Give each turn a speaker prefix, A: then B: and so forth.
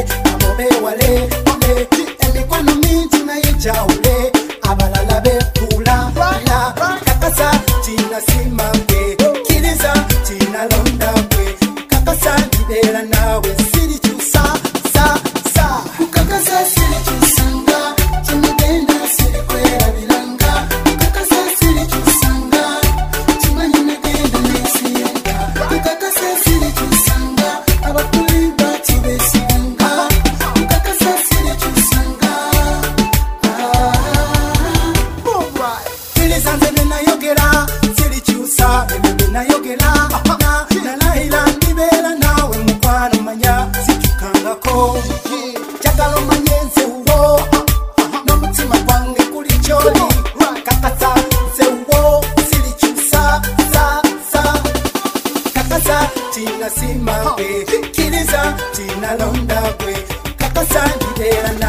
A: wale abobe wale ole emikwano mingi naye jawule abalala bekula la kakasa tina simambe kiriza tina londa kwe kakasa ndibera nawe siri chusa sa sa kakasa siri chusanga chimugenda siri kwera bilanga kakasa siri chusanga chimanyi negenda nesiyanga kakasa siri chusanga abakulimba chibesiganga kakasa siri chusanga kiriza nzene nayogera siri chusa bebe nayogera nalaila ndibera nawe mukwano manya sichukangako chakalo manyenze uwo n'umutima gwange kuli choli kakasa nze uwo siri chusa sa sa kakasa tina simambe kiriza tina londa kwe kakasa ndibera